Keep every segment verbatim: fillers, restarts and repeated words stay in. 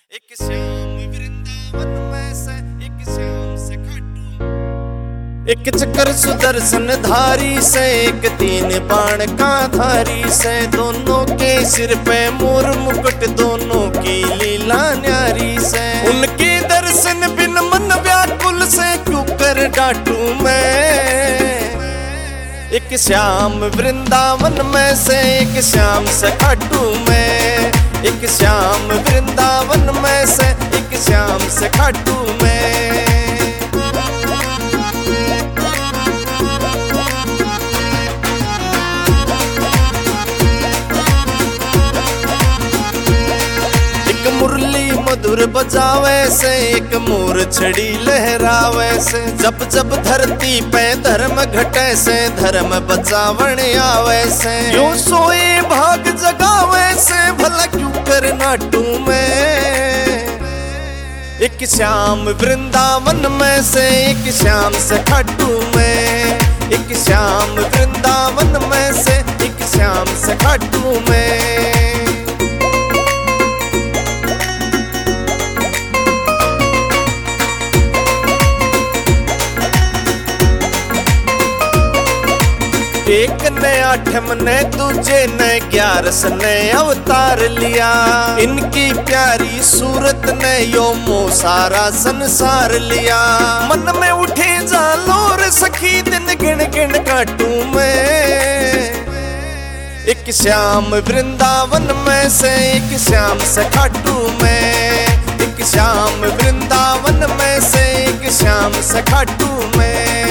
एक श्याम वृंदावन में से एक श्याम से खाटू, एक चक्र सुदर्शन धारी से एक तीन बाण का धारी से, दोनों के सिर पे मोर मुकुट दोनों की लीला न्यारी से। उनके दर्शन बिन मन व्याकुल से क्यों कर डांटू मैं। एक श्याम वृंदावन में से एक श्याम से खाटू मैं, एक श्याम वृंदावन में से एक श्याम से खाटू मैं। एक मुरली मधुर बजावे से एक मोर छड़ी लहरावे से, जब जब धरती पे धर्म घटे से धर्म बचावण आवे से। यो सोए भाग जगावे से भला क्यों कर नाटू मैं। एक श्याम वृंदावन में से एक श्याम से खाटू मैं, एक श्याम वृंदावन में से एक श्याम से खाटू मैं। एक ने आठम ने दूजे ने ग्यारस ने अवतार लिया, इनकी प्यारी सूरत ने यो मोह सारा संसार लिया। मन में उठे जालोर सखी दिन गिन गिन काटू मैं। एक श्याम वृंदावन में से एक श्याम से खाटू मैं, एक श्याम वृंदावन में से एक श्याम से खाटू मैं।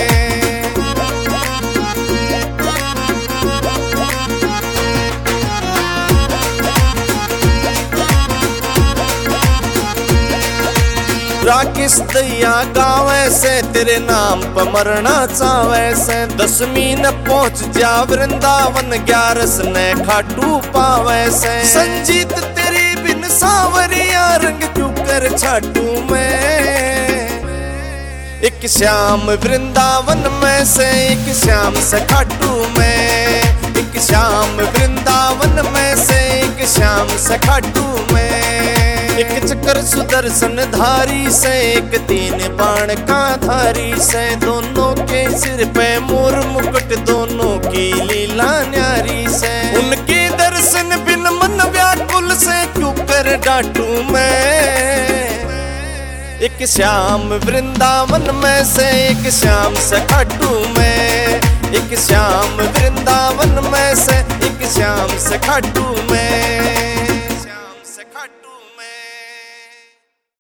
राकेश दैया गावे से तेरे नाम पर मरना चावे से, दसवीं न पहुंच जा वृंदावन ग्यारस ने खाटू पावे से। संजीत तेरी बिन सावरिया रंग क्यों कर छाटू मैं। एक श्याम वृंदावन में से एक श्याम से खाटू मैं, एक श्याम वृंदावन में से एक श्याम से खाटू मैं। एक चक्र सुदर्शन धारी से एक तीन बाण का धारी से, दोनों के सिर पे मोर मुकुट दोनों की लीला न्यारी से। उनके दर्शन बिन मन व्याकुल से क्यों कर डांटू मैं। एक श्याम वृंदावन में से एक श्याम से खाटू मैं, एक श्याम वृंदावन में से एक श्याम से खाटू मैं।